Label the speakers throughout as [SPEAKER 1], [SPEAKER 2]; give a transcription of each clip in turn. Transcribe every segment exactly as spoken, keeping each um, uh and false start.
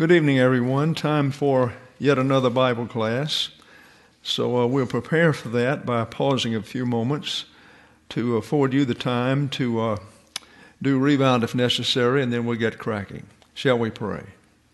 [SPEAKER 1] Good evening, everyone. Time for yet another Bible class. So uh, we'll prepare for that by pausing a few moments to afford you the time to uh, do rebound if necessary, and then we'll get cracking. Shall we pray?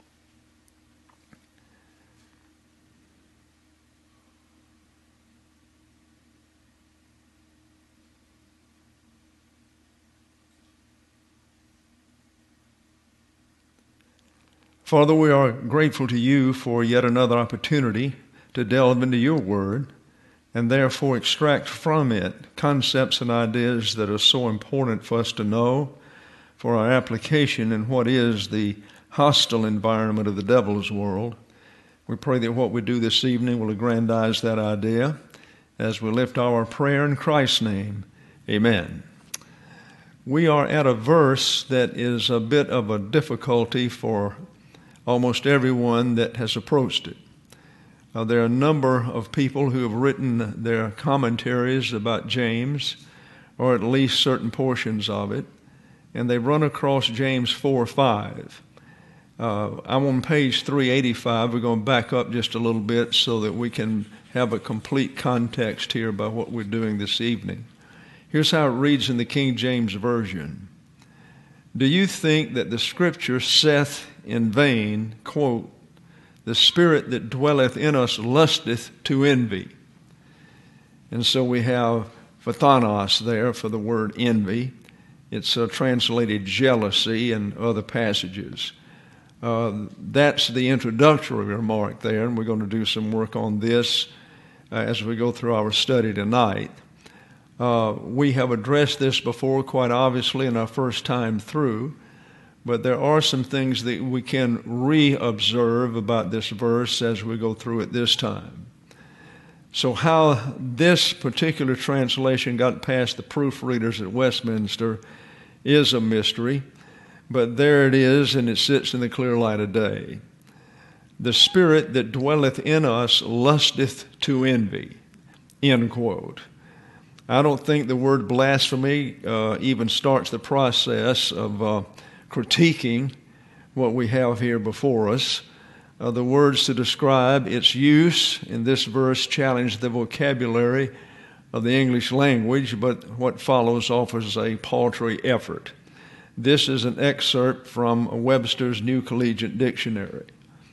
[SPEAKER 1] Father, we are grateful to you for yet another opportunity to delve into your word and therefore extract from it concepts and ideas that are so important for us to know for our application in what is the hostile environment of the devil's world. We pray that what we do this evening will aggrandize that idea as we lift our prayer in Christ's name. Amen. We are at a verse that is a bit of a difficulty for almost everyone that has approached it. Uh, there are a number of people who have written their commentaries about James, or at least certain portions of it, and they've run across James four five. Uh, I'm on page three eighty-five. We're going to back up just a little bit so that we can have a complete context here about what we're doing this evening. Here's how it reads in the King James Version. Do you think that the Scripture saith in vain, quote, the spirit that dwelleth in us lusteth to envy? And so we have phthanos there for the word envy. It's uh, translated jealousy in other passages. Uh, that's the introductory remark there, and we're going to do some work on this uh, as we go through our study tonight. Uh, we have addressed this before, quite obviously, in our first time through, but there are some things that we can re-observe about this verse as we go through it this time. So how this particular translation got past the proofreaders at Westminster is a mystery, but there it is, and it sits in the clear light of day. The spirit that dwelleth in us lusteth to envy, end quote. I don't think the word blasphemy uh, even starts the process of uh, critiquing what we have here before us. Uh, the words to describe its use in this verse challenge the vocabulary of the English language, but what follows offers a paltry effort. This is an excerpt from Webster's New Collegiate Dictionary.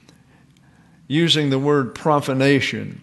[SPEAKER 1] Using the word profanation,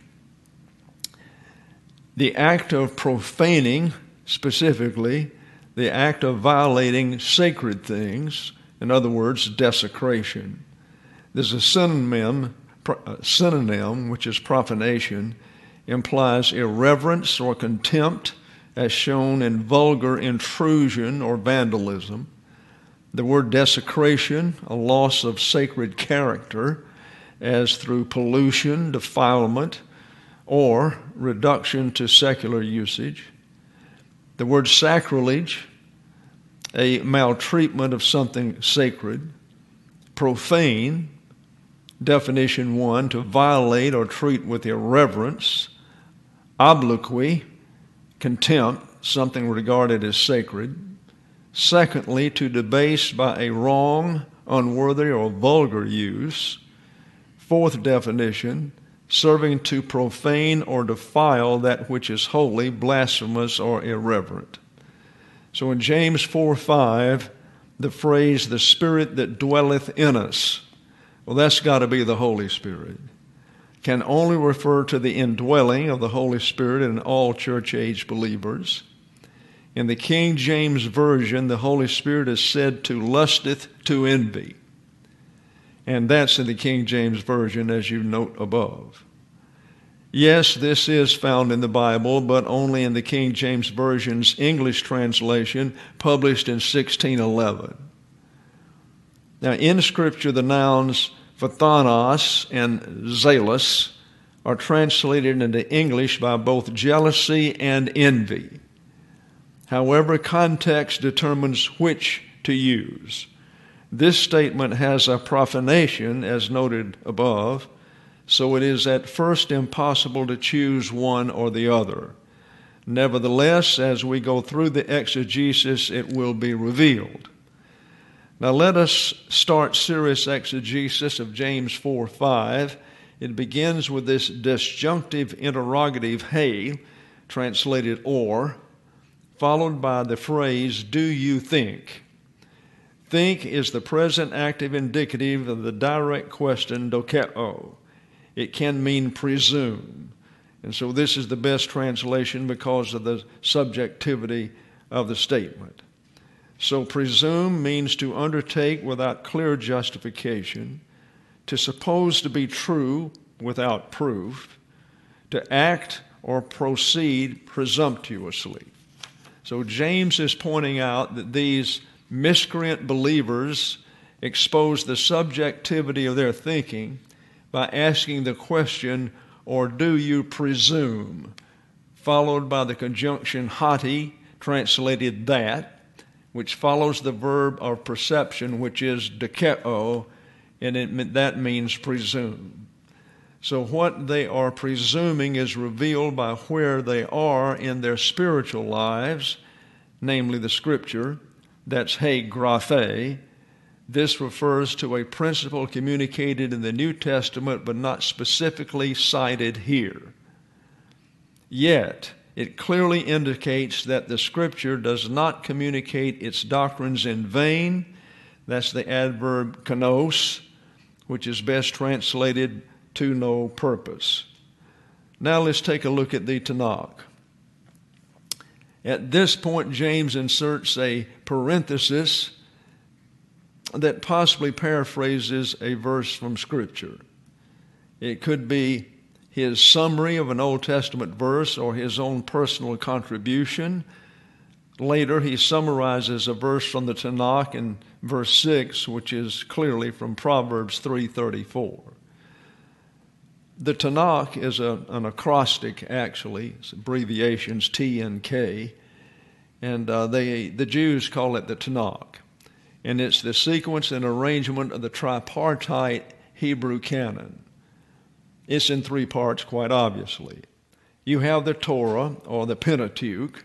[SPEAKER 1] the act of profaning, specifically, the act of violating sacred things, in other words, desecration. There's a synonym, a synonym, which is profanation, implies irreverence or contempt, as shown in vulgar intrusion or vandalism. The word desecration, a loss of sacred character, as through pollution, defilement, or reduction to secular usage. The word sacrilege, a maltreatment of something sacred. Profane, definition one, to violate or treat with irreverence. Obloquy, contempt, something regarded as sacred. Secondly, to debase by a wrong, unworthy, or vulgar use. Fourth definition, serving to profane or defile that which is holy, blasphemous, or irreverent. So in James four five, the phrase, the Spirit that dwelleth in us, well, that's got to be the Holy Spirit, can only refer to the indwelling of the Holy Spirit in all church-age believers. In the King James Version, the Holy Spirit is said to lusteth to envy. And that's in the King James Version, as you note above. Yes, this is found in the Bible, but only in the King James Version's English translation, published in sixteen eleven. Now, in Scripture, the nouns phthanos and zealous are translated into English by both jealousy and envy. However, context determines which to use. This statement has a profanation, as noted above, so it is at first impossible to choose one or the other. Nevertheless, as we go through the exegesis, it will be revealed. Now let us start serious exegesis of James four five. It begins with this disjunctive interrogative, hey, translated or, followed by the phrase, do you think? Think is the present active indicative of the direct question, dokeo. It can mean presume. And so this is the best translation because of the subjectivity of the statement. So presume means to undertake without clear justification, to suppose to be true without proof, to act or proceed presumptuously. So James is pointing out that these miscreant believers expose the subjectivity of their thinking by asking the question, or do you presume, followed by the conjunction hoti, translated that, which follows the verb of perception, which is dokeo, and it, that means presume. So what they are presuming is revealed by where they are in their spiritual lives, namely the Scripture. That's he graphe. This refers to a principle communicated in the New Testament but not specifically cited here. Yet, it clearly indicates that the Scripture does not communicate its doctrines in vain. That's the adverb kanos, which is best translated to no purpose. Now let's take a look at the Tanakh. At this point, James inserts a parenthesis that possibly paraphrases a verse from Scripture. It could be his summary of an Old Testament verse or his own personal contribution. Later, he summarizes a verse from the Tanakh in verse six, which is clearly from Proverbs three thirty-four. The Tanakh is a, an acrostic, actually. It's abbreviations T and K, and uh, they the Jews call it the Tanakh. And it's the sequence and arrangement of the tripartite Hebrew canon. It's in three parts, quite obviously. You have the Torah, or the Pentateuch,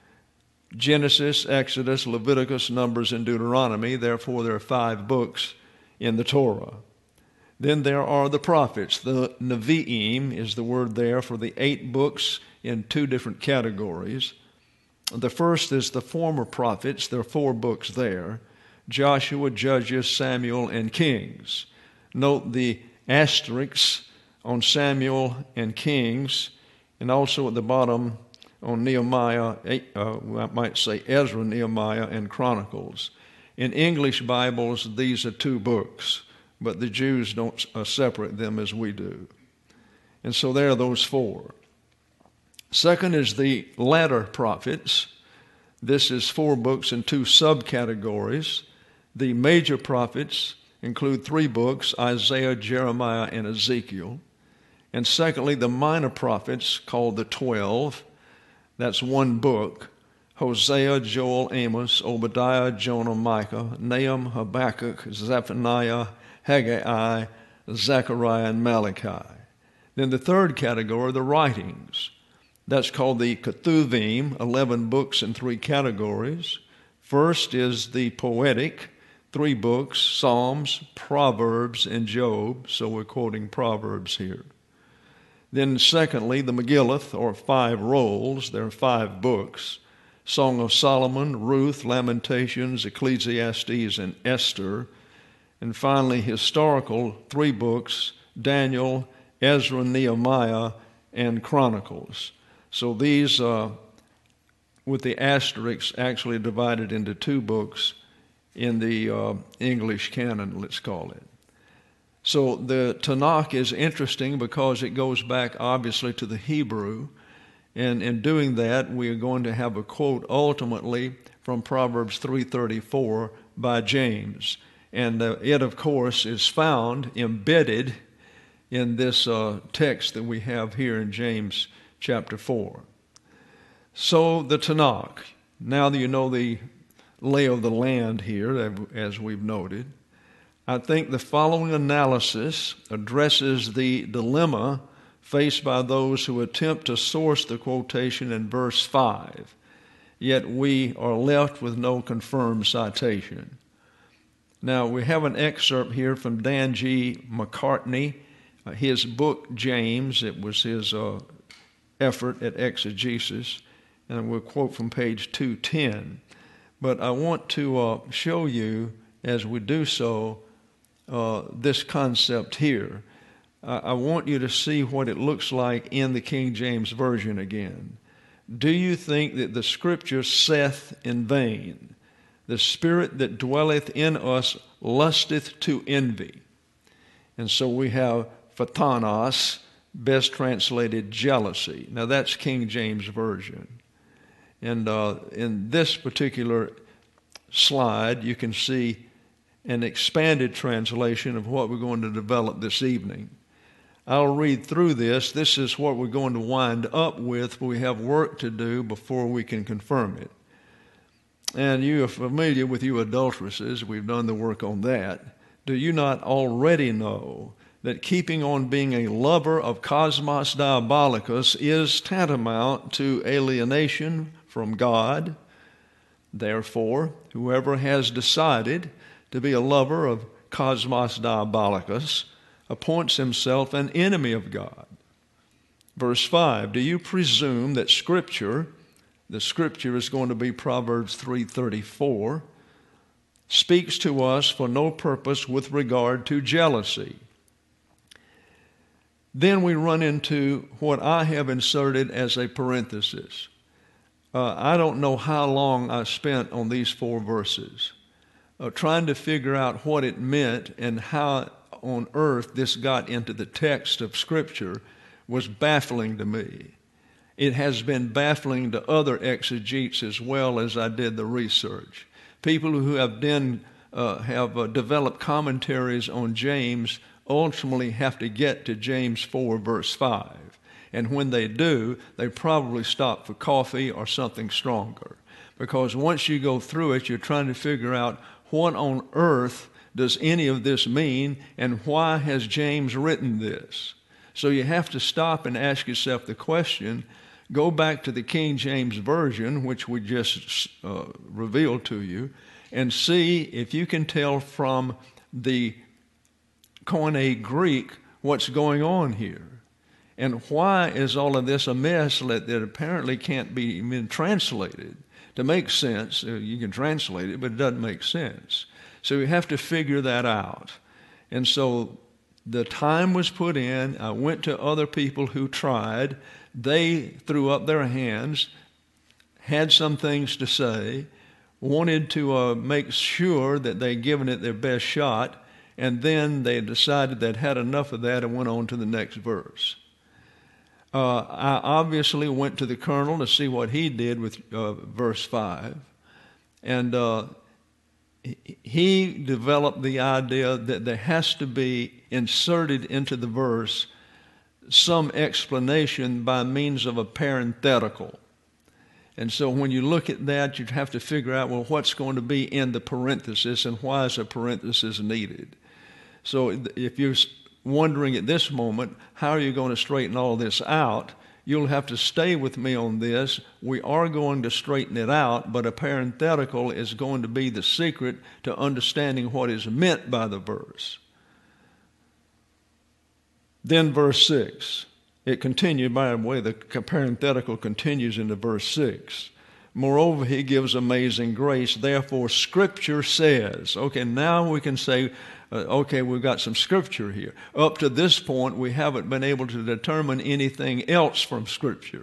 [SPEAKER 1] Genesis, Exodus, Leviticus, Numbers, and Deuteronomy. Therefore, there are five books in the Torah. Then there are the prophets. The Nevi'im is the word there for the eight books in two different categories. The first is the former prophets. There are four books there: Joshua, Judges, Samuel, and Kings. Note the asterisks on Samuel and Kings, and also at the bottom on Nehemiah, uh, I might say Ezra, Nehemiah, and Chronicles. In English Bibles, these are two books, but the Jews don't uh, separate them as we do. And so there are those four. Second is the latter prophets. This is four books in two subcategories. The major prophets include three books: Isaiah, Jeremiah, and Ezekiel. And secondly, the minor prophets, called the twelve. That's one book: Hosea, Joel, Amos, Obadiah, Jonah, Micah, Nahum, Habakkuk, Zephaniah, Haggai, Zechariah, and Malachi. Then the third category, the writings. That's called the Ketuvim, eleven books in three categories. First is the poetic, three books: Psalms, Proverbs, and Job. So we're quoting Proverbs here. Then secondly, the Megillot, or five rolls. There are five books: Song of Solomon, Ruth, Lamentations, Ecclesiastes, and Esther. And finally, historical, three books: Daniel, Ezra, Nehemiah, and Chronicles. So these, uh, with the asterisks, actually divided into two books in the uh, English canon, let's call it. So the Tanakh is interesting because it goes back, obviously, to the Hebrew. And in doing that, we are going to have a quote ultimately from Proverbs three thirty-four by James. And uh, it, of course, is found embedded in this uh, text that we have here in James chapter four. So the Tanakh, now that you know the lay of the land here, as we've noted, I think the following analysis addresses the dilemma faced by those who attempt to source the quotation in verse five, yet we are left with no confirmed citation. Now, we have an excerpt here from Dan G. McCartney, uh, his book, James. It was his uh, effort at exegesis, and we'll quote from page two ten. But I want to uh, show you, as we do so, uh, this concept here. I, I want you to see what it looks like in the King James Version again. Do you think that the Scripture saith in vain, the spirit that dwelleth in us lusteth to envy? And so we have phthanos, best translated jealousy. Now that's King James Version. And uh, in this particular slide, you can see an expanded translation of what we're going to develop this evening. I'll read through this. This is what we're going to wind up with. We have work to do before we can confirm it. And you are familiar with you adulteresses. We've done the work on that. Do you not already know that keeping on being a lover of cosmos diabolicus is tantamount to alienation from God? Therefore, whoever has decided to be a lover of cosmos diabolicus appoints himself an enemy of God. Verse five, do you presume that Scripture, the Scripture is going to be Proverbs three thirty-four, speaks to us for no purpose with regard to jealousy? Then we run into what I have inserted as a parenthesis. Uh, I don't know how long I spent on these four verses, uh, trying to figure out what it meant and how on earth this got into the text of Scripture was baffling to me. It has been baffling to other exegetes as well as I did the research. People who have then uh, have uh, developed commentaries on James ultimately have to get to James four verse five. And when they do, they probably stop for coffee or something stronger. Because once you go through it, you're trying to figure out what on earth does any of this mean, and why has James written this? So you have to stop and ask yourself the question, go back to the King James Version, which we just uh, revealed to you, and see if you can tell from the Koine Greek what's going on here. And why is all of this a mess that, that apparently can't be even translated? To make sense, you can translate it, but it doesn't make sense. So we have to figure that out. And so the time was put in. I went to other people who tried. They threw up their hands, had some things to say, wanted to uh, make sure that they'd given it their best shot, and then they decided they'd had enough of that and went on to the next verse. Uh, I obviously went to the colonel to see what he did with uh, verse five, and uh, he developed the idea that there has to be inserted into the verse some explanation by means of a parenthetical. And so when you look at that, you'd have to figure out, well, what's going to be in the parenthesis and why is a parenthesis needed? So if you're wondering at this moment, how are you going to straighten all this out? You'll have to stay with me on this. We are going to straighten it out, but a parenthetical is going to be the secret to understanding what is meant by the verse. Then verse six. It continued, by the way, the parenthetical continues into verse six. Moreover, he gives amazing grace. Therefore, Scripture says. Okay, now we can say, uh, okay, we've got some Scripture here. Up to this point, we haven't been able to determine anything else from Scripture.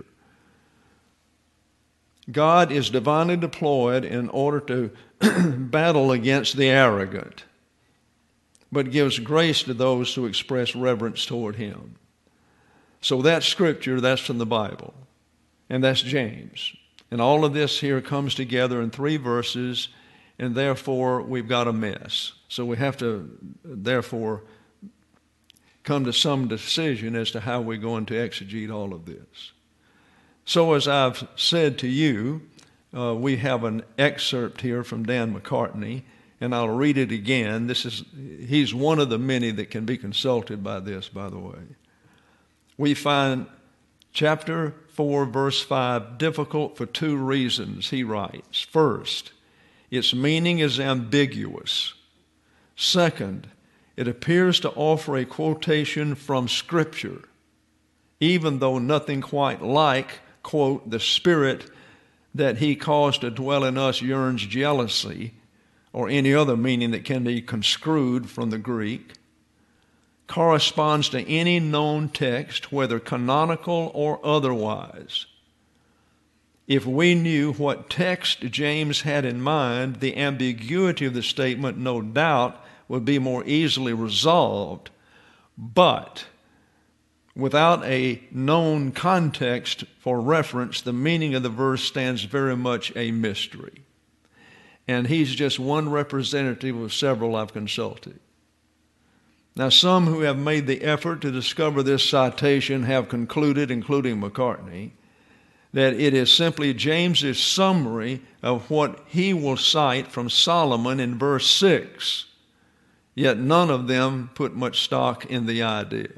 [SPEAKER 1] God is divinely deployed in order to battle against the arrogant, but gives grace to those who express reverence toward him. So that's Scripture, that's from the Bible, and that's James. And all of this here comes together in three verses, and therefore we've got a mess. So we have to, therefore, come to some decision as to how we're going to exegete all of this. So as I've said to you, uh, we have an excerpt here from Dan McCartney, and I'll read it again. This is, he's one of the many that can be consulted by this, by the way. We find chapter four, verse five, difficult for two reasons, he writes. First, its meaning is ambiguous. Second, it appears to offer a quotation from Scripture, even though nothing quite like, quote, the Spirit that he caused to dwell in us yearns jealousy, or any other meaning that can be construed from the Greek, corresponds to any known text, whether canonical or otherwise. If we knew what text James had in mind, the ambiguity of the statement, no doubt, would be more easily resolved. But without a known context for reference, the meaning of the verse stands very much a mystery. And he's just one representative of several I've consulted. Now, some who have made the effort to discover this citation have concluded, including McCartney, that it is simply James's summary of what he will cite from Solomon in verse six. Yet none of them put much stock in the idea.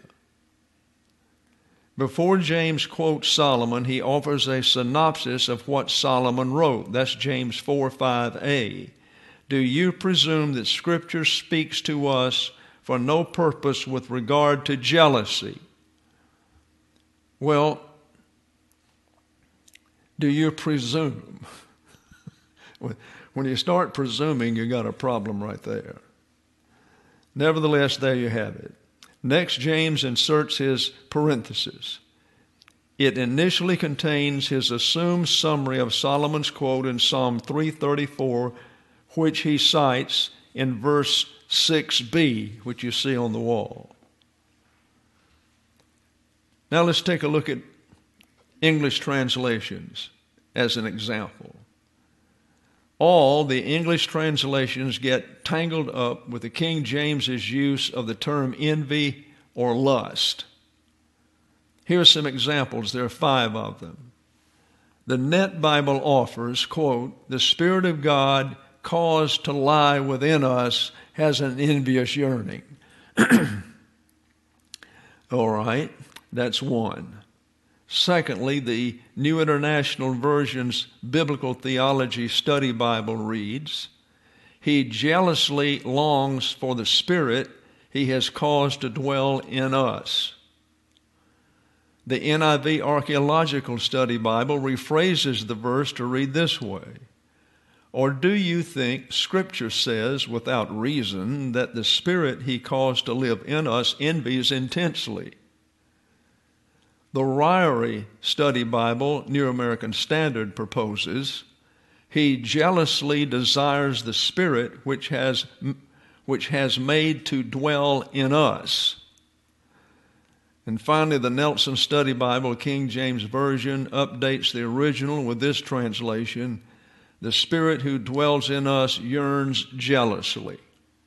[SPEAKER 1] Before James quotes Solomon, he offers a synopsis of what Solomon wrote. That's James four five a. Do you presume that Scripture speaks to us for no purpose with regard to jealousy? Well, do you presume? When you start presuming, you got a problem right there. Nevertheless, there you have it. Next, James inserts his parenthesis. It initially contains his assumed summary of Solomon's quote in Psalm three thirty-four, which he cites in verse six b, which you see on the wall. Now let's take a look at English translations as an example. All the English translations get tangled up with the King James's use of the term envy or lust. Here are some examples. There are five of them. The Net Bible offers, quote, the Spirit of God caused to lie within us has an envious yearning. All right, that's one. Secondly, the New International Version's Biblical Theology Study Bible reads, he jealously longs for the Spirit he has caused to dwell in us. The N I V Archaeological Study Bible rephrases the verse to read this way, or do you think Scripture says without reason that the Spirit he caused to live in us envies intensely? The Ryrie Study Bible, New American Standard, proposes, he jealously desires the Spirit which has, which has made to dwell in us. And finally, the Nelson Study Bible, King James Version, updates the original with this translation, the Spirit who dwells in us yearns jealously.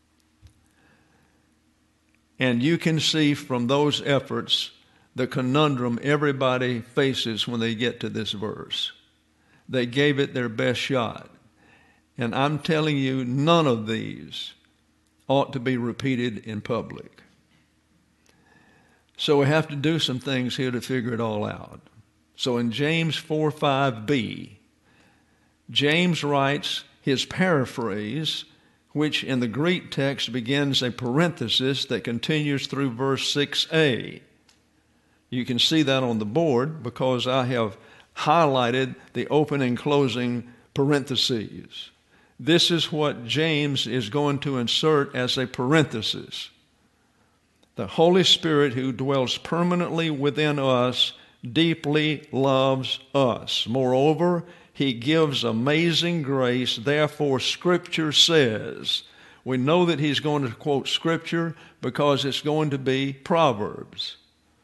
[SPEAKER 1] And you can see from those efforts the conundrum everybody faces when they get to this verse. They gave it their best shot. And I'm telling you, none of these ought to be repeated in public. So we have to do some things here to figure it all out. So in James four five b, James writes his paraphrase, which in the Greek text begins a parenthesis that continues through verse six a. You can see that on the board because I have highlighted the opening and closing parentheses. This is what James is going to insert as a parenthesis. The Holy Spirit who dwells permanently within us deeply loves us. Moreover, he gives amazing grace. Therefore, Scripture says, we know that he's going to quote Scripture because it's going to be Proverbs.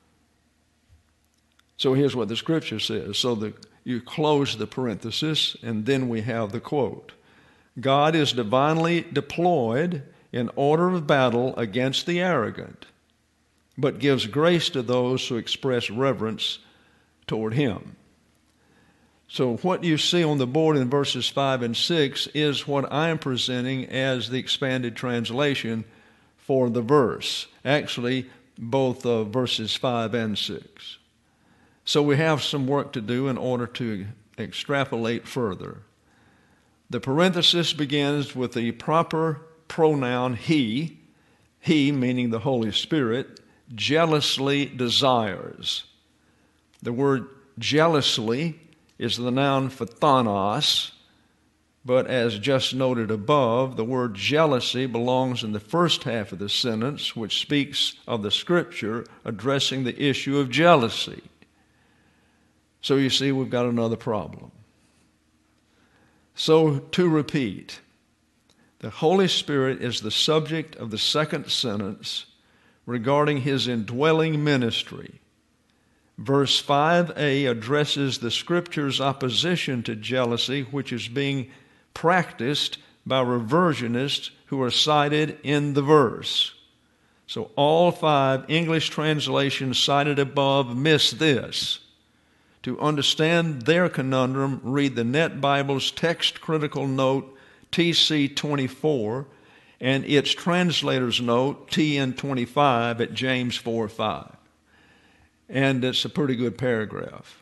[SPEAKER 1] So here's what the Scripture says. So the, you close the parenthesis, and then we have the quote. God is divinely deployed in order of battle against the arrogant, but gives grace to those who express reverence toward him. So what you see on the board in verses five and six is what I am presenting as the expanded translation for the verse. Actually, both uh, verses five and six. So we have some work to do in order to extrapolate further. The parenthesis begins with the proper pronoun he, he meaning the Holy Spirit, jealously desires. The word jealously is the noun phthanos, but as just noted above, the word jealousy belongs in the first half of the sentence, which speaks of the Scripture addressing the issue of jealousy. So you see, we've got another problem. So to repeat, the Holy Spirit is the subject of the second sentence regarding his indwelling ministry. Verse five a addresses the Scripture's opposition to jealousy, which is being practiced by reversionists who are cited in the verse. So all five English translations cited above miss this. To understand their conundrum, read the Net Bible's text critical note T C twenty-four and its translator's note T N twenty-five at James four five. And it's a pretty good paragraph.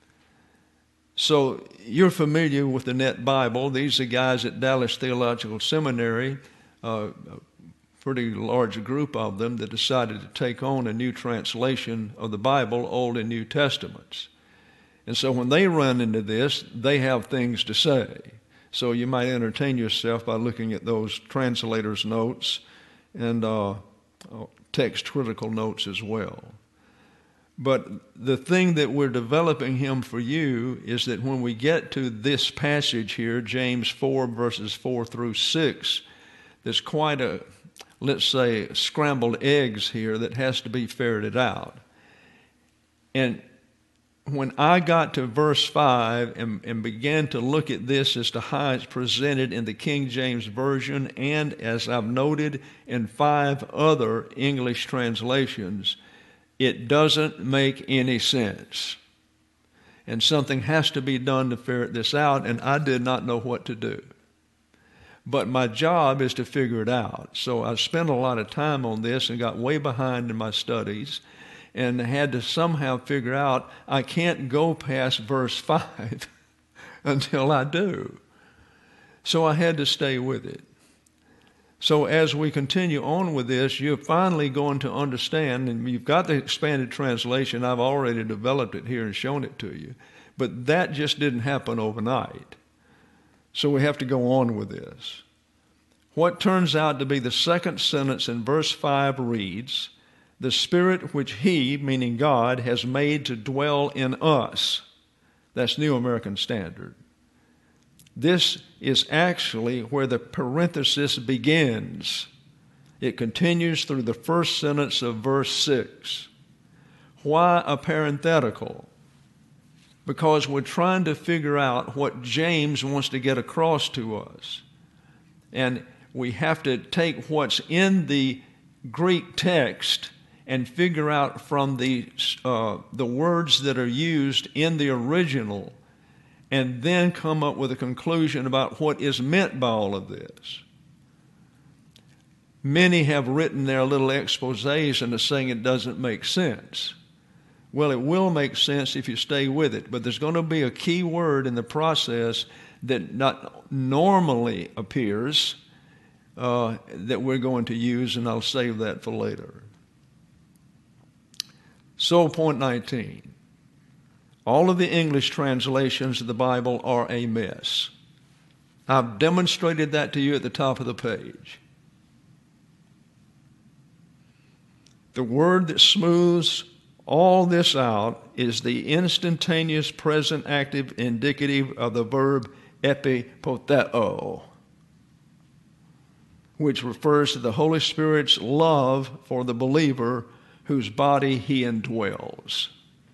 [SPEAKER 1] So you're familiar with the Net Bible. These are guys at Dallas Theological Seminary, uh, a pretty large group of them that decided to take on a new translation of the Bible, Old and New Testaments. And so when they run into this, they have things to say. So you might entertain yourself by looking at those translators' notes and uh, text critical notes as well. But the thing that we're developing him for you is that when we get to this passage here, James four, verses four through six, there's quite a, let's say, scrambled eggs here that has to be ferreted out. And when I got to verse five and, and began to look at this as to how it's presented in the King James Version and, as I've noted, in five other English translations, it doesn't make any sense. And something has to be done to ferret this out, and I did not know what to do. But my job is to figure it out. So I spent a lot of time on this and got way behind in my studies and had to somehow figure out I can't go past verse five until I do. So I had to stay with it. So as we continue on with this, you're finally going to understand, and you've got the expanded translation. I've already developed it here and shown it to you. But that just didn't happen overnight. So we have to go on with this. What turns out to be the second sentence in verse five reads, "The Spirit which He," meaning God, "has made to dwell in us." That's New American Standard. This is actually where the parenthesis begins. It continues through the first sentence of verse six. Why a parenthetical? Because we're trying to figure out what James wants to get across to us. And we have to take what's in the Greek text and figure out from the, uh, the words that are used in the original, and then come up with a conclusion about what is meant by all of this. Many have written their little exposés and are saying it doesn't make sense. Well, it will make sense if you stay with it, but there's going to be a key word in the process that not normally appears uh, that we're going to use, and I'll save that for later. So, point nineteen. All of the English translations of the Bible are a mess. I've demonstrated that to you at the top of the page. The word that smooths all this out is the instantaneous present active indicative of the verb epipoteo, which refers to the Holy Spirit's love for the believer whose body He indwells.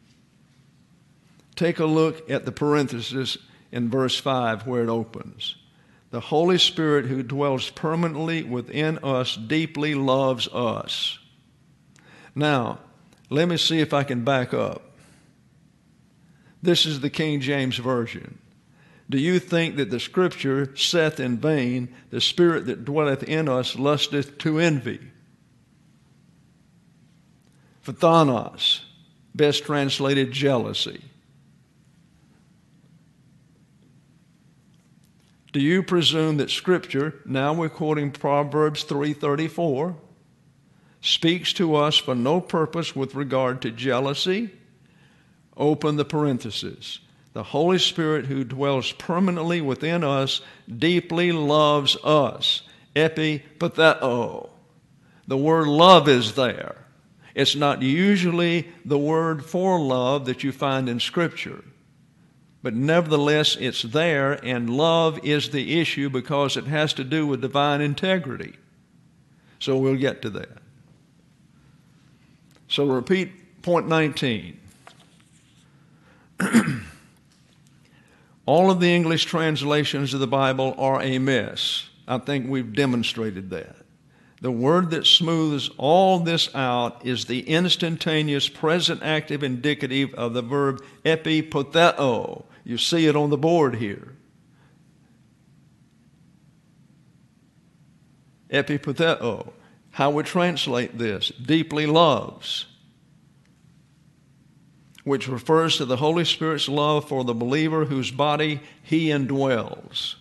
[SPEAKER 1] Take a look at the parenthesis in verse five where it opens. The Holy Spirit who dwells permanently within us deeply loves us. Now, let me see if I can back up. This is the King James Version. Do you think that the Scripture saith in vain, the Spirit that dwelleth in us lusteth to envy? Phthanos, best translated jealousy. Do you presume that Scripture, now we're quoting Proverbs three thirty-four, speaks to us for no purpose with regard to jealousy? Open the parenthesis. The Holy Spirit who dwells permanently within us deeply loves us. Epipatheo. The word love is there. It's not usually the word for love that you find in Scripture. But nevertheless, it's there, and love is the issue because it has to do with divine integrity. So we'll get to that. So repeat point nineteen. All of the English translations of the Bible are a mess. I think we've demonstrated that. The word that smooths all this out is the instantaneous present active indicative of the verb epipatheo. You see it on the board here. Epipatheo. How we translate this? Deeply loves, which refers to the Holy Spirit's love for the believer whose body he indwells.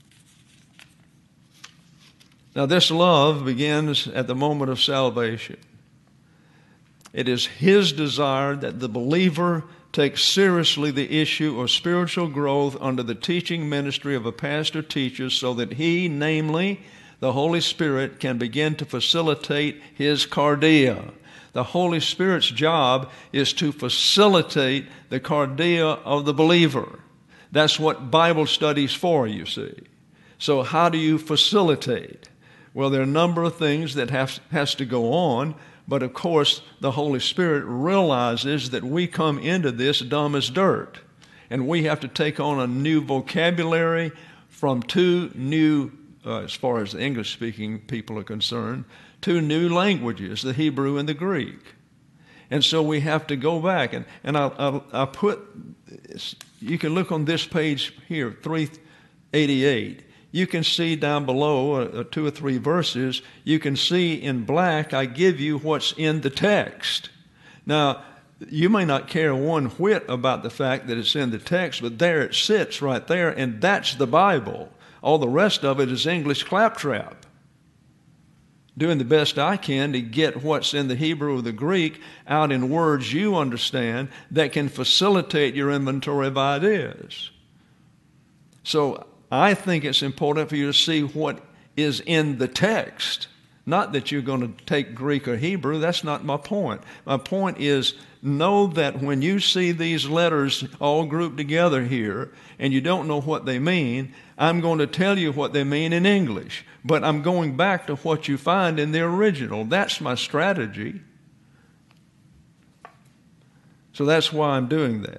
[SPEAKER 1] Now, this love begins at the moment of salvation. It is his desire that the believer take seriously the issue of spiritual growth under the teaching ministry of a pastor-teacher so that he, namely, the Holy Spirit, can begin to facilitate his cardia. The Holy Spirit's job is to facilitate the cardia of the believer. That's what Bible study's for, you see. So how do you facilitate? Well, there are a number of things that have has to go on, but of course the Holy Spirit realizes that we come into this dumb as dirt, and we have to take on a new vocabulary from two new, uh, as far as the English-speaking people are concerned, two new languages, the Hebrew and the Greek. And so we have to go back, and, and I, I, I put, you can look on this page here, three eighty-eight. You can see down below, uh, two or three verses, you can see in black, I give you what's in the text. Now, you may not care one whit about the fact that it's in the text, but there it sits right there, and that's the Bible. All the rest of it is English claptrap. Doing the best I can to get what's in the Hebrew or the Greek out in words you understand that can facilitate your inventory of ideas. So I think it's important for you to see what is in the text. Not that you're going to take Greek or Hebrew. That's not my point. My point is, know that when you see these letters all grouped together here and you don't know what they mean, I'm going to tell you what they mean in English. But I'm going back to what you find in the original. That's my strategy. So that's why I'm doing that.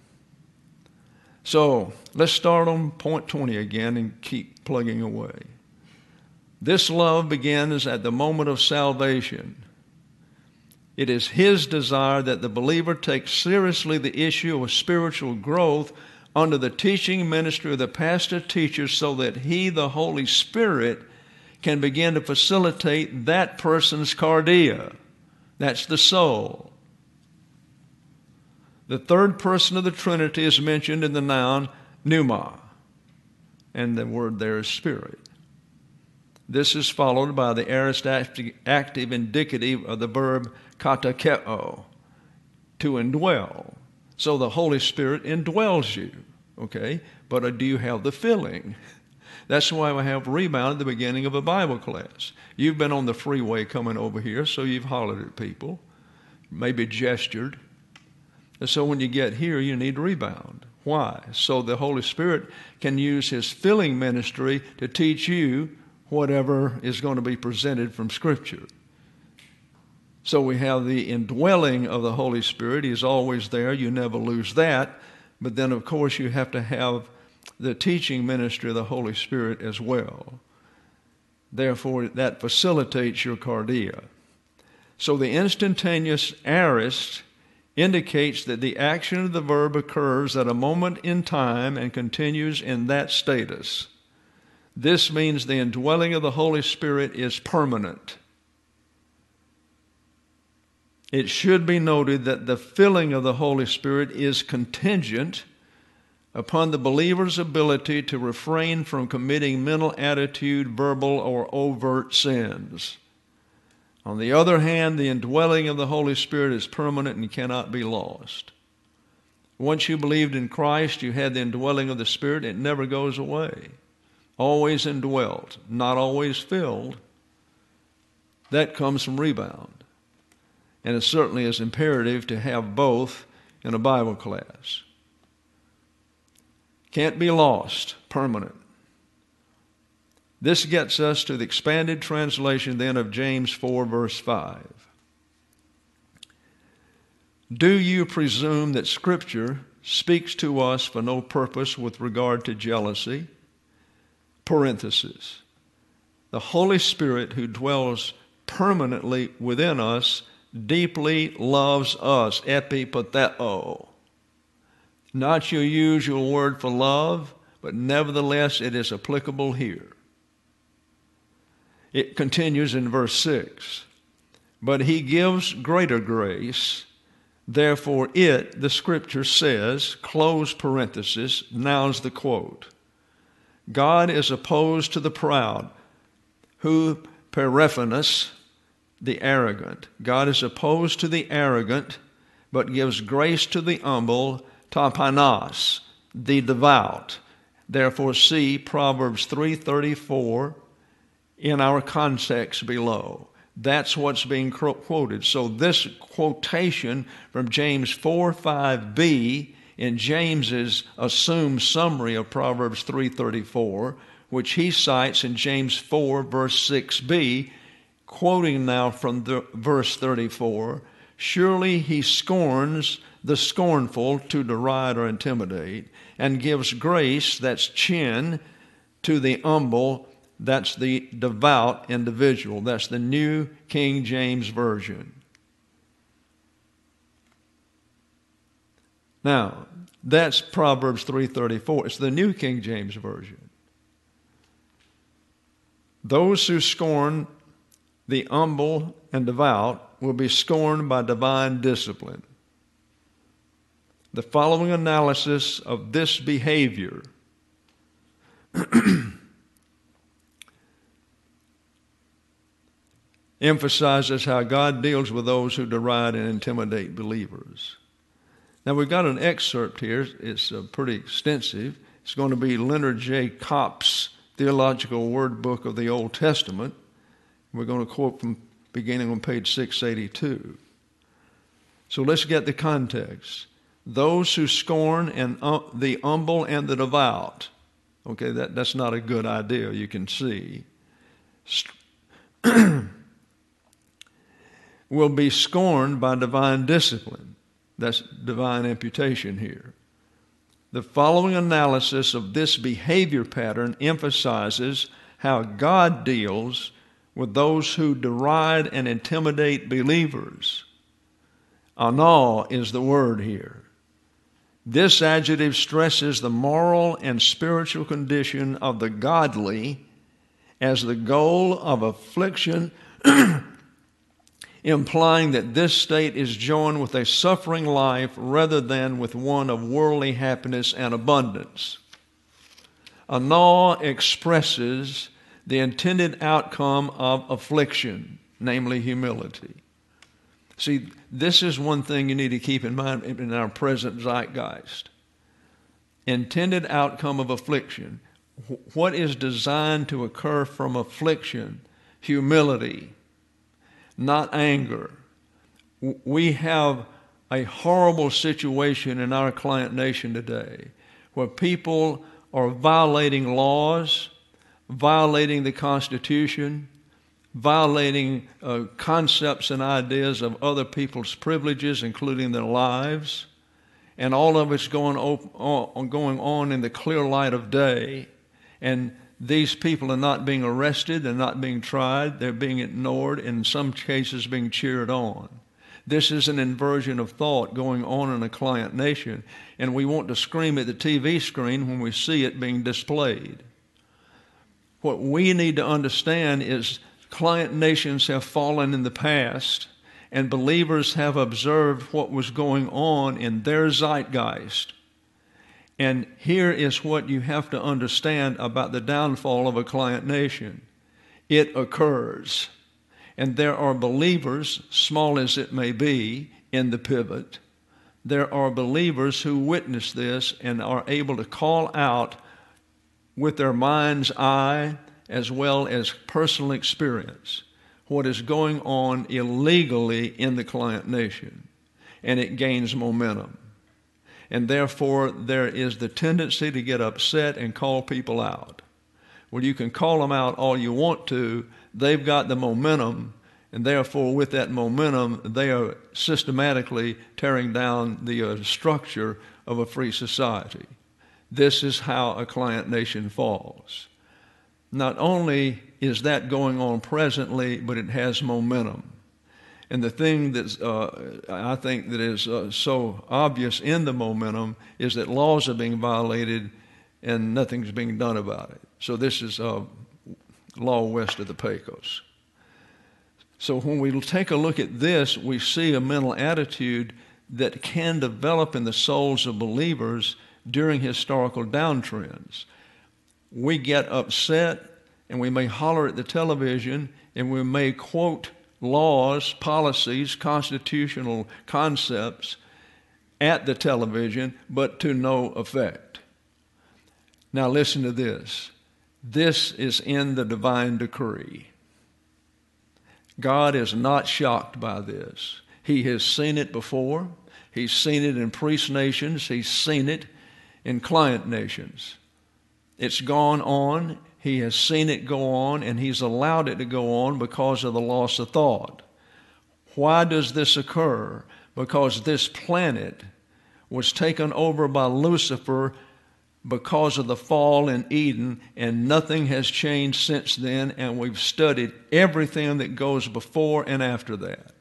[SPEAKER 1] So let's start on point twenty again and keep plugging away. This love begins at the moment of salvation. It is his desire that the believer take seriously the issue of spiritual growth under the teaching ministry of the pastor-teacher so that he, the Holy Spirit, can begin to facilitate that person's cardia. That's the soul. The third person of the Trinity is mentioned in the noun pneuma, and the word there is spirit. This is followed by the aorist active indicative of the verb katakeo, to indwell. So the Holy Spirit indwells you, okay? But do you have the filling? That's why we have rebound at the beginning of a Bible class. You've been on the freeway coming over here, so you've hollered at people, maybe gestured. And so when you get here, you need rebound. Why? So the Holy Spirit can use his filling ministry to teach you whatever is going to be presented from Scripture. So we have the indwelling of the Holy Spirit. He's always there. You never lose that. But then, of course, you have to have the teaching ministry of the Holy Spirit as well. Therefore, that facilitates your cardia. So the instantaneous aorist indicates that the action of the verb occurs at a moment in time and continues in that status. This means the indwelling of the Holy Spirit is permanent. It should be noted that the filling of the Holy Spirit is contingent upon the believer's ability to refrain from committing mental, attitude, verbal, or overt sins. On the other hand, the indwelling of the Holy Spirit is permanent and cannot be lost. Once you believed in Christ, you had the indwelling of the Spirit. It never goes away. Always indwelt, not always filled. That comes from rebound. And it certainly is imperative to have both in a Bible class. Can't be lost, permanent. This gets us to the expanded translation then of James four, verse five. Do you presume that Scripture speaks to us for no purpose with regard to jealousy? Parenthesis. The Holy Spirit who dwells permanently within us deeply loves us, epipatheo. Not your usual word for love, but nevertheless it is applicable here. It continues in verse six. But he gives greater grace. Therefore it, the Scripture says, close parenthesis, now's the quote. God is opposed to the proud, who perephanos, the arrogant. God is opposed to the arrogant, but gives grace to the humble, tapanos, the devout. Therefore see Proverbs three thirty-four in our context below. That's what's being quoted. So this quotation from James four five b in James's assumed summary of Proverbs three thirty-four, which he cites in James four verse six b, quoting now from the verse thirty-four, surely he scorns the scornful to deride or intimidate, and gives grace, that's chin, to the humble, that's the devout individual. That's the New King James Version. Now, that's Proverbs three thirty-four. It's the New King James Version. Those who scorn the humble and devout will be scorned by divine discipline. The following analysis of this behavior emphasizes how God deals with those who deride and intimidate believers. Now, we've got an excerpt here. It's uh, pretty extensive. It's going to be Leonard J. Kopp's Theological Word Book of the Old Testament. We're going to quote from beginning on page six eighty-two. So let's get the context. Those who scorn and uh, the humble and the devout. Okay, that, that's not a good idea, you can see. Will be scorned by divine discipline. That's divine imputation here. The following analysis of this behavior pattern emphasizes how God deals with those who deride and intimidate believers. Anal is the word here. This adjective stresses the moral and spiritual condition of the godly as the goal of affliction, implying that this state is joined with a suffering life rather than with one of worldly happiness and abundance. Anal expresses the intended outcome of affliction, namely humility. See, this is one thing you need to keep in mind in our present zeitgeist. Intended outcome of affliction. What is designed to occur from affliction? Humility, not anger. We have a horrible situation in our client nation today where people are violating laws, violating the Constitution, violating uh, concepts and ideas of other people's privileges, including their lives, and all of it's going on, going on in the clear light of day. And these people are not being arrested, they're not being tried, they're being ignored, in some cases being cheered on. This is an inversion of thought going on in a client nation, and we want to scream at the T V screen when we see it being displayed. What we need to understand is client nations have fallen in the past, and believers have observed what was going on in their zeitgeist. And here is what you have to understand about the downfall of a client nation. It occurs. And there are believers, small as it may be, in the pivot. There are believers who witness this and are able to call out with their mind's eye as well as personal experience what is going on illegally in the client nation. And it gains momentum. And therefore, there is the tendency to get upset and call people out. Well, you can call them out all you want to. They've got the momentum, and therefore, with that momentum, they are systematically tearing down the uh, structure of a free society. This is how a client nation falls. Not only is that going on presently, but it has momentum. And the thing that uh, I think that is uh, so obvious in the momentum is that laws are being violated and nothing's being done about it. So this is uh, law west of the Pecos. So when we take a look at this, we see a mental attitude that can develop in the souls of believers during historical downtrends. We get upset and we may holler at the television and we may quote laws, policies, constitutional concepts at the television, but to no effect. Now listen to this. This is in the divine decree. God is not shocked by this. He has seen it before. He's seen it in priest nations. He's seen it in client nations. It's gone on. He has seen it go on, and he's allowed it to go on because of the loss of thought. Why does this occur? Because this planet was taken over by Lucifer because of the fall in Eden, and nothing has changed since then, and we've studied everything that goes before and after that.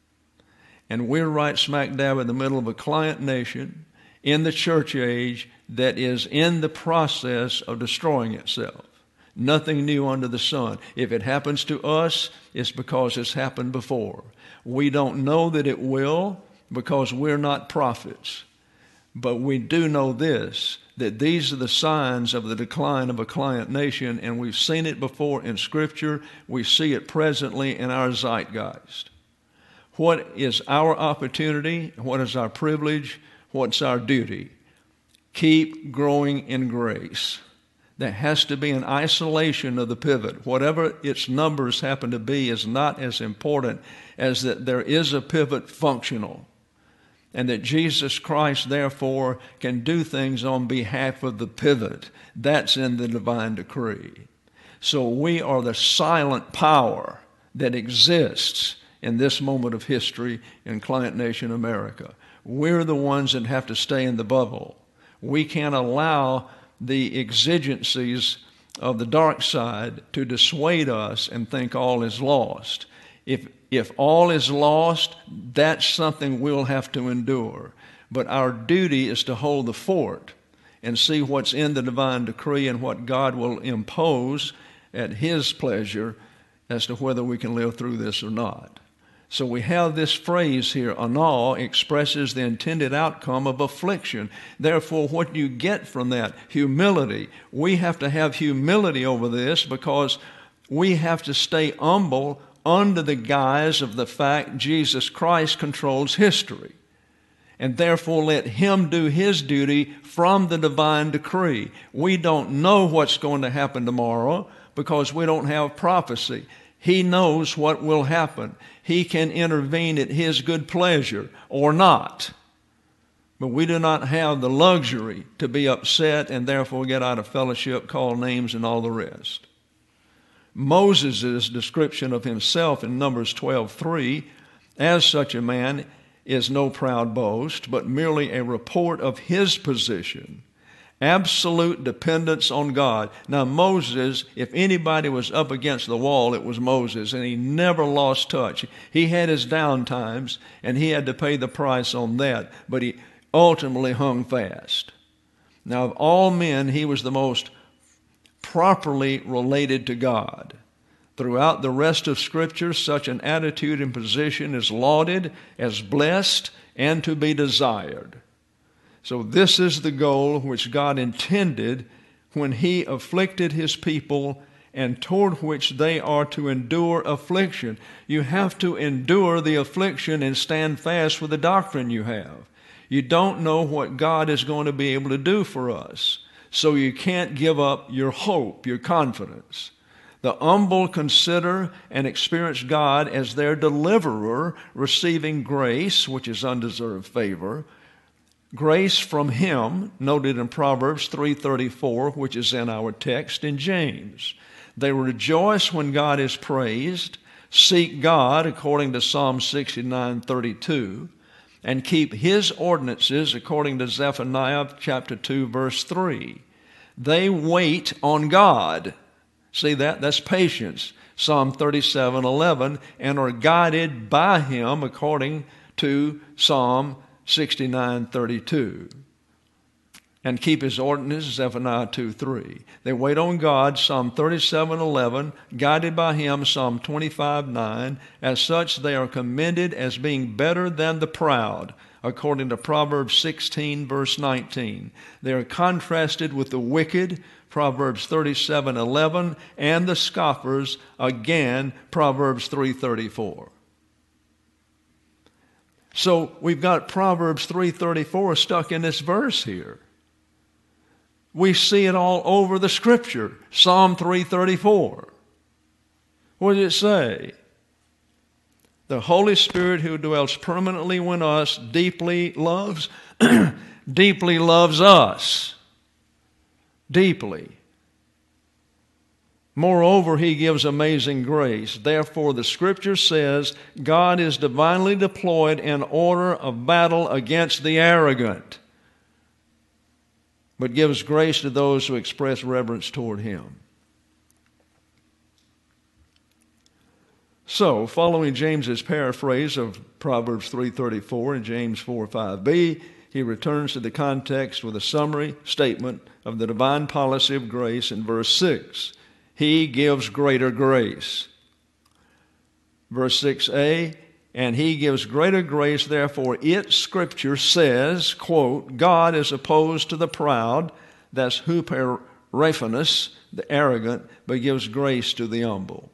[SPEAKER 1] And we're right smack dab in the middle of a client nation in the church age that is in the process of destroying itself. Nothing new under the sun. If it happens to us, it's because it's happened before. We don't know that it will because we're not prophets. But we do know this, that these are the signs of the decline of a client nation, and we've seen it before in Scripture. We see it presently in our zeitgeist. What is our opportunity? What is our privilege? What's our duty? Keep growing in grace. There has to be an isolation of the pivot. Whatever its numbers happen to be is not as important as that there is a pivot functional, and that Jesus Christ, therefore, can do things on behalf of the pivot. That's in the divine decree. So we are the silent power that exists in this moment of history in Client Nation America. We're the ones that have to stay in the bubble. We can't allow the exigencies of the dark side to dissuade us and think all is lost. If if all is lost, that's something we'll have to endure. But our duty is to hold the fort and see what's in the divine decree and what God will impose at His pleasure as to whether we can live through this or not. So we have this phrase here, anal, expresses the intended outcome of affliction. Therefore, what you get from that? Humility. We have to have humility over this because we have to stay humble under the guise of the fact Jesus Christ controls history. And therefore, let Him do His duty from the divine decree. We don't know what's going to happen tomorrow because we don't have prophecy. He knows what will happen. He can intervene at His good pleasure or not. But we do not have the luxury to be upset and therefore get out of fellowship, call names, and all the rest. Moses' description of himself in Numbers twelve three, as such a man is no proud boast, but merely a report of his position. Absolute dependence on God. Now Moses, if anybody was up against the wall, it was Moses, and he never lost touch. He had his down times, and he had to pay the price on that, but he ultimately hung fast. Now of all men, he was the most properly related to God. Throughout the rest of Scripture, such an attitude and position is lauded as blessed and to be desired. So this is the goal which God intended when he afflicted his people and toward which they are to endure affliction. You have to endure the affliction and stand fast with the doctrine you have. You don't know what God is going to be able to do for us, so you can't give up your hope, your confidence. The humble consider and experience God as their deliverer, receiving grace, which is undeserved favor, grace from him, noted in Proverbs three thirty-four, which is in our text in James. They rejoice when God is praised, seek God, according to Psalm sixty-nine thirty-two, and keep his ordinances, according to Zephaniah chapter two, verse three. They wait on God. See that? That's patience. Psalm thirty-seven eleven, and are guided by him, according to Psalm sixty-nine thirty-two. And keep his ordinances, Zephaniah two three. They wait on God, Psalm thirty-seven eleven, guided by him, Psalm twenty-five nine. As such, they are commended as being better than the proud, according to Proverbs sixteen, verse nineteen. They are contrasted with the wicked, Proverbs thirty-seven eleven, and the scoffers, again, Proverbs three thirty-four. So we've got Proverbs three thirty-four stuck in this verse here. We see it all over the Scripture. Psalm three thirty-four. What does it say? The Holy Spirit who dwells permanently in us deeply loves, deeply loves us. Deeply. Moreover, he gives amazing grace. Therefore, the Scripture says, God is divinely deployed in order of battle against the arrogant, but gives grace to those who express reverence toward him. So, following James's paraphrase of Proverbs three thirty-four and James four five b, he returns to the context with a summary statement of the divine policy of grace in verse six. He gives greater grace. Verse six a, and he gives greater grace, therefore it, Scripture says, quote, God is opposed to the proud, that's huperephanes, the arrogant, but gives grace to the humble.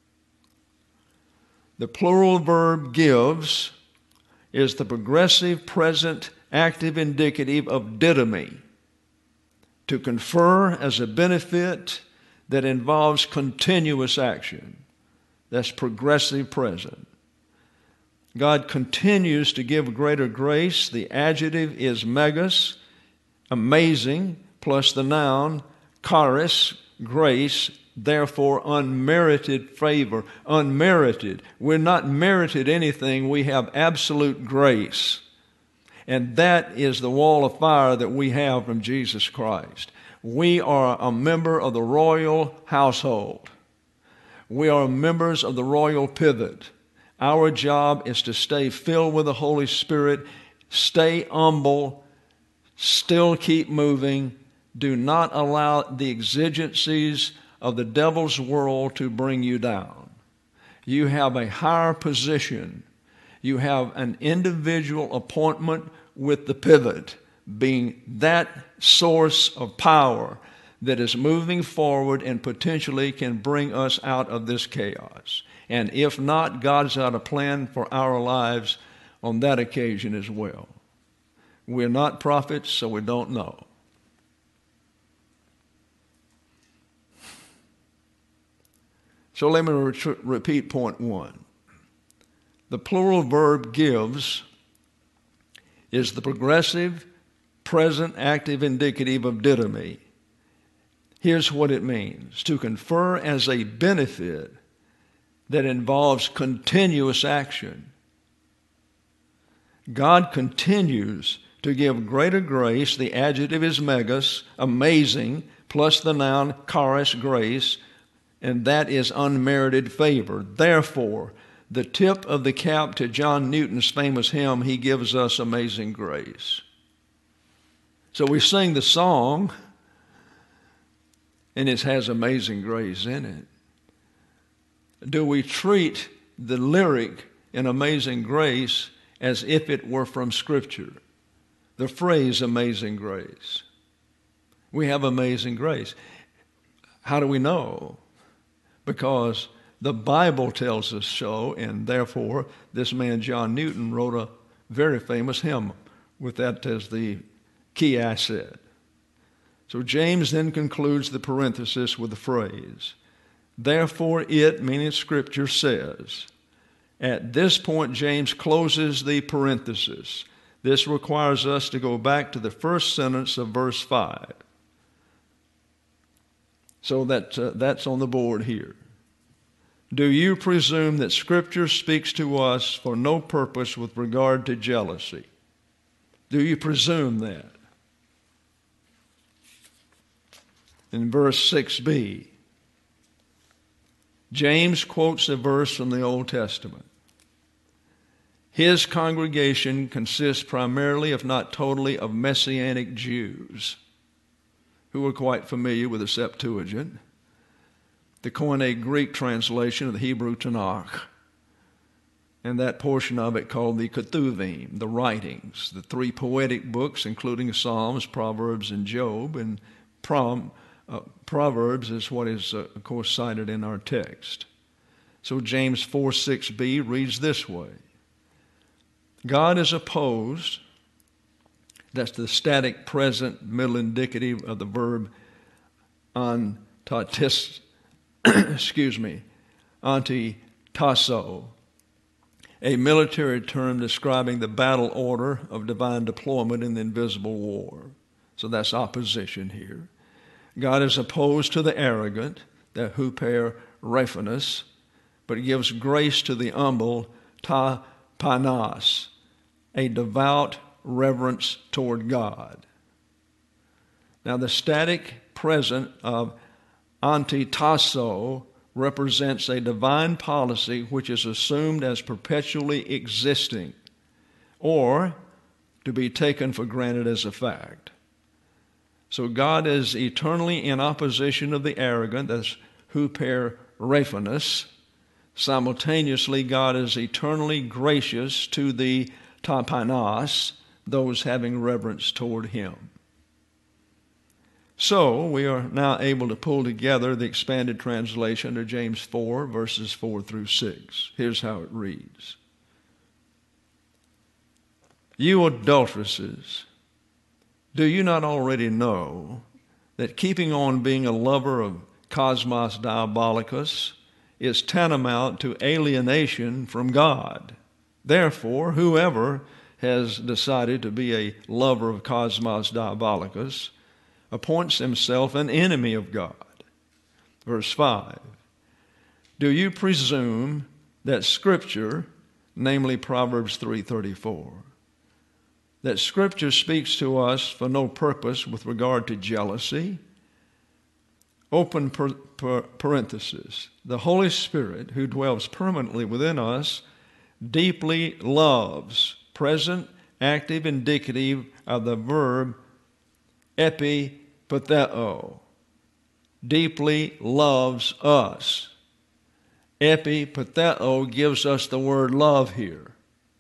[SPEAKER 1] The plural verb gives is the progressive present active indicative of didomi, to confer as a benefit that involves continuous action. That's progressive present. God continues to give greater grace. The adjective is megas, amazing, plus the noun charis, grace, therefore unmerited favor. Unmerited. We're not merited anything. We have absolute grace. And that is the wall of fire that we have from Jesus Christ. We are a member of the royal household. We are members of the royal pivot. Our job is to stay filled with the Holy Spirit, stay humble, still keep moving. Do not allow the exigencies of the devil's world to bring you down. You have a higher position. You have an individual appointment with the pivot, being that source of power that is moving forward and potentially can bring us out of this chaos. And if not, God's got a plan for our lives on that occasion as well. We're not prophets, so we don't know. So let me re- repeat point one. The plural verb gives is the progressive, present, active indicative of didomi. Here's what it means: to confer as a benefit that involves continuous action. God continues to give greater grace. The adjective is megas, amazing, plus the noun charis, grace, and that is unmerited favor. Therefore, the tip of the cap to John Newton's famous hymn, He Gives Us Amazing Grace. So we sing the song, and it has amazing grace in it. Do we treat the lyric in Amazing Grace as if it were from Scripture? the phrase amazing grace. We have amazing grace. How do we know? Because the Bible tells us so, and therefore this man John Newton wrote a very famous hymn with that as the key asset. So James then concludes the parenthesis with the phrase, therefore it, meaning Scripture, says. At this point, James closes the parenthesis. This requires us to go back to the first sentence of verse five. So that, uh, that's on the board here. Do you presume that Scripture speaks to us for no purpose with regard to jealousy? Do you presume that? In verse six b, James quotes a verse from the Old Testament. His congregation consists primarily, if not totally, of Messianic Jews who were quite familiar with the Septuagint, the Koine Greek translation of the Hebrew Tanakh, and that portion of it called the Ketuvim, the writings, the three poetic books, including Psalms, Proverbs, and Job. And Prom, uh, Proverbs is what is, uh, of course, cited in our text. So James four six b reads this way. God is opposed, that's the static present middle indicative of the verb antatis, excuse me, antitasso, a military term describing the battle order of divine deployment in the invisible war. So that's opposition here. God is opposed to the arrogant, the huper Raphanus, but gives grace to the humble, ta panas, a devout reverence toward God. Now the static present of antitasso represents a divine policy which is assumed as perpetually existing or to be taken for granted as a fact. So God is eternally in opposition of the arrogant, that's huper Raphanus. Simultaneously, God is eternally gracious to the tapanas, those having reverence toward him. So we are now able to pull together the expanded translation of James four, verses four through six. Here's how it reads. You adulteresses, do you not already know that keeping on being a lover of Cosmos Diabolicus is tantamount to alienation from God? Therefore, whoever has decided to be a lover of Cosmos Diabolicus appoints himself an enemy of God. Verse five, do you presume that Scripture, namely Proverbs three thirty-four, that Scripture speaks to us for no purpose with regard to jealousy? Open per, per, parenthesis. The Holy Spirit, who dwells permanently within us, deeply loves, present, active, indicative of the verb epipatheo, deeply loves us. Epipatheo gives us the word love here.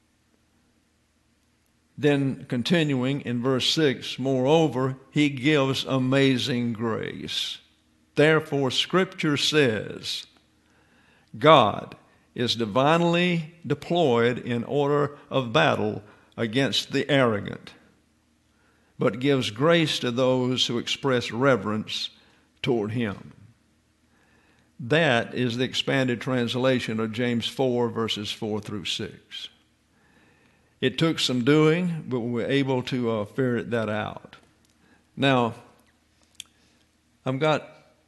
[SPEAKER 1] Then continuing in verse six, moreover, he gives amazing grace. Therefore, Scripture says, God is divinely deployed in order of battle against the arrogant, but gives grace to those who express reverence toward him. That is the expanded translation of James four, verses four through six. It took some doing, but we were able to uh, ferret that out. Now, I've got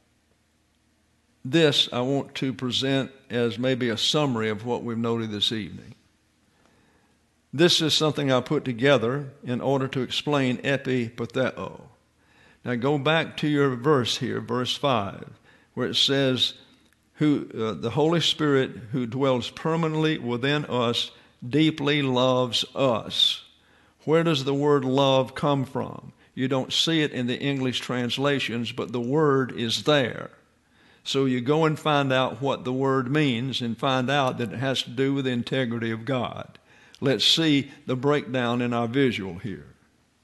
[SPEAKER 1] this I want to present as maybe a summary of what we've noted this evening. This is something I put together in order to explain epipatheo. Now go back to your verse here, verse five, where it says, "Who uh, the Holy Spirit who dwells permanently within us deeply loves us." Where does the word love come from? You don't see it in the English translations, but the word is there. So you go and find out what the word means and find out that it has to do with the integrity of God. Let's see the breakdown in our visual here.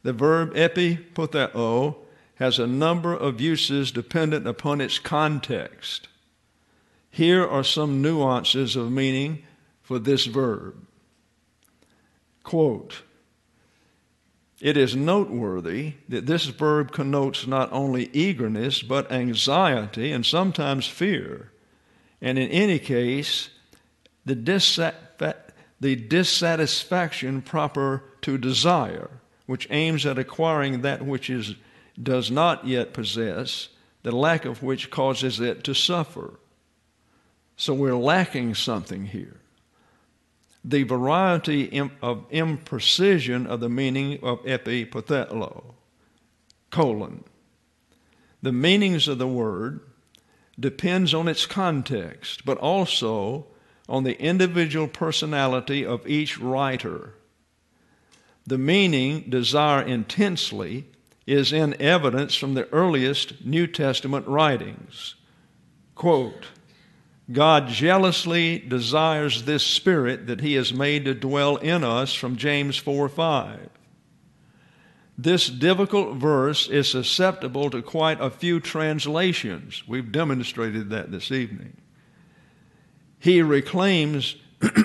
[SPEAKER 1] The verb epipoteo has a number of uses dependent upon its context. Here are some nuances of meaning for this verb. Quote, "It is noteworthy that this verb connotes not only eagerness, but anxiety and sometimes fear, and in any case, the, dissat- the dissatisfaction proper to desire, which aims at acquiring that which is does not yet possess, the lack of which causes it to suffer." So we're lacking something here. The variety of imprecision of the meaning of epipoteo, colon. The meanings of the word depends on its context, but also on the individual personality of each writer. The meaning, desire intensely, is in evidence from the earliest New Testament writings. Quote, "God jealously desires this Spirit that He has made to dwell in us," from James four five. This difficult verse is susceptible to quite a few translations. We've demonstrated that this evening. He reclaims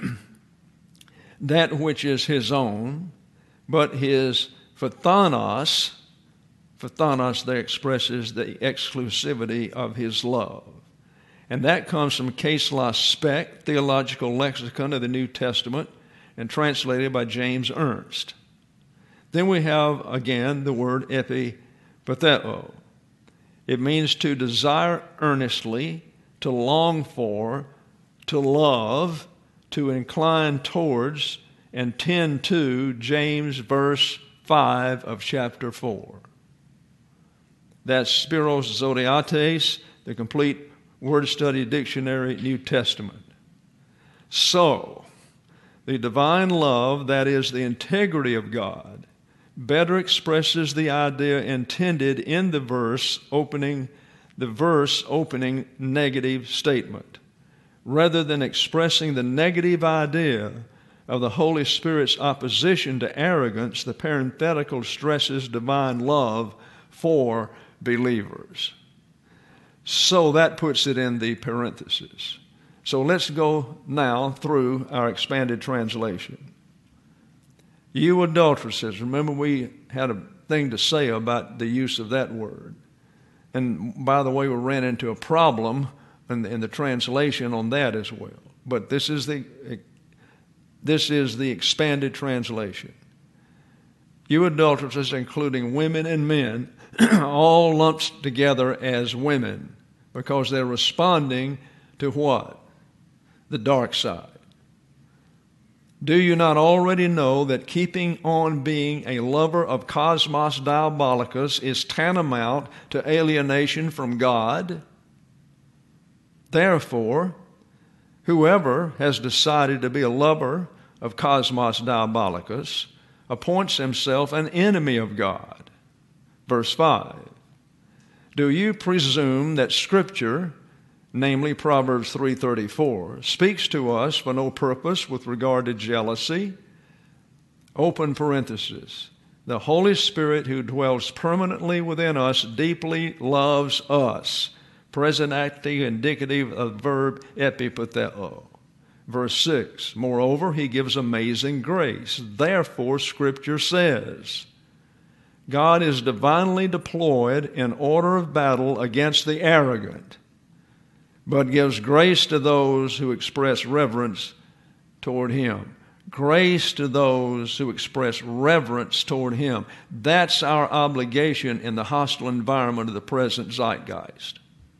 [SPEAKER 1] that which is His own, but His phthanos, phthanos there expresses the exclusivity of His love. And that comes from Case-la Spec, Theological Lexicon of the New Testament, and translated by James Ernst. Then we have, again, the word epipoteo. It means to desire earnestly, to long for, to love, to incline towards, and tend to, James verse five of chapter four. That's Spiros Zodiates, the complete Word Study Dictionary, New Testament. So, the divine love, that is the integrity of God, better expresses the idea intended in the verse opening, the verse opening negative statement, rather than expressing the negative idea of the Holy Spirit's opposition to arrogance. The parenthetical stresses divine love for believers. So that puts it in the parentheses. So let's go now through our expanded translation. You adulteresses, remember we had a thing to say about the use of that word. And by the way, we ran into a problem in the, in the translation on that as well. But this is the this is the expanded translation. You adulteresses, including women and men, all lumped together as women, because they're responding to what? The dark side. Do you not already know that keeping on being a lover of Cosmos Diabolicus is tantamount to alienation from God? Therefore, whoever has decided to be a lover of Cosmos Diabolicus appoints himself an enemy of God. Verse five. Do you presume that Scripture, namely Proverbs three thirty-four, speaks to us for no purpose with regard to jealousy? Open parenthesis. The Holy Spirit who dwells permanently within us deeply loves us. Present active indicative of verb epipoteo. Verse six. Moreover, He gives amazing grace. Therefore, Scripture says, God is divinely deployed in order of battle against the arrogant, but gives grace to those who express reverence toward Him. Grace to those who express reverence toward Him. That's our obligation in the hostile environment of the present zeitgeist.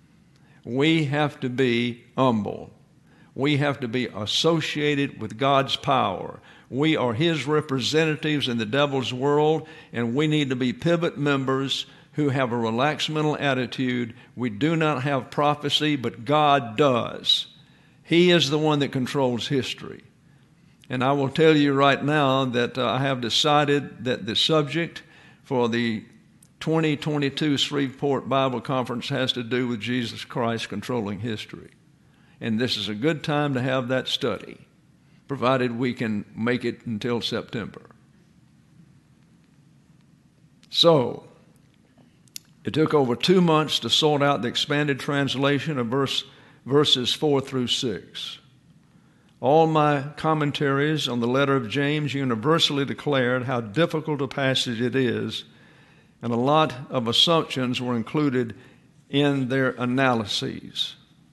[SPEAKER 1] We have to be humble. We have to be associated with God's power. We are His representatives in the devil's world, and we need to be pivot members who have a relaxed mental attitude. We do not have prophecy, but God does. He is the one that controls history. And I will tell you right now that uh, I have decided that the subject for the twenty twenty-two Shreveport Bible Conference has to do with Jesus Christ controlling history. And this is a good time to have that study, provided we can make it until September. So, it took over two months to sort out the expanded translation of verse, verses four through six. All my commentaries on the letter of James universally declared how difficult a passage it is, and a lot of assumptions were included in their analyses.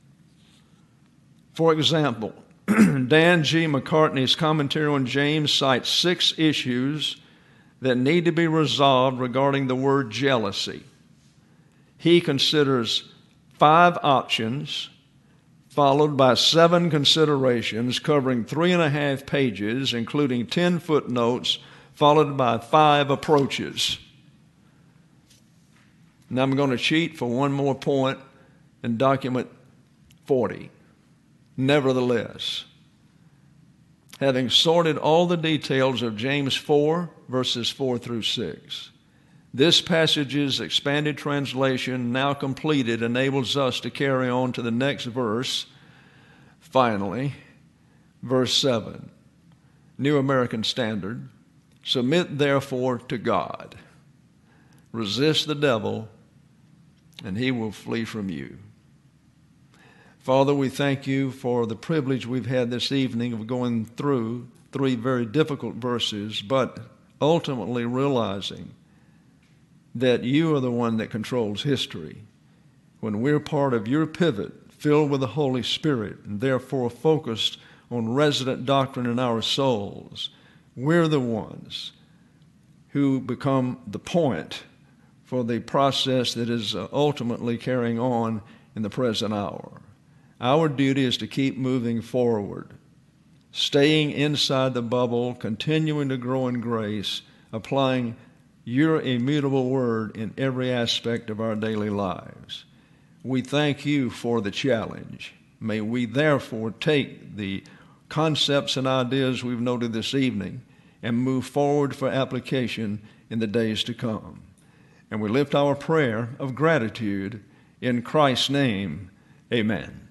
[SPEAKER 1] For example, Dan G. McCartney's commentary on James cites six issues that need to be resolved regarding the word jealousy. He considers five options, followed by seven considerations covering three and a half pages, including ten footnotes, followed by five approaches. Now I'm going to cheat for one more point in document forty. Nevertheless, having sorted all the details of James four, verses four through six, this passage's expanded translation, now completed, enables us to carry on to the next verse. Finally, verse seven, New American Standard. Submit therefore to God. Resist the devil, and he will flee from you. Father, we thank you for the privilege we've had this evening of going through three very difficult verses, but ultimately realizing that you are the one that controls history. When we're part of your pivot, filled with the Holy Spirit, and therefore focused on resident doctrine in our souls, we're the ones who become the point for the process that is ultimately carrying on in the present hour. Our duty is to keep moving forward, staying inside the bubble, continuing to grow in grace, applying your immutable word in every aspect of our daily lives. We thank you for the challenge. May we therefore take the concepts and ideas we've noted this evening and move forward for application in the days to come. And we lift our prayer of gratitude in Christ's name. Amen.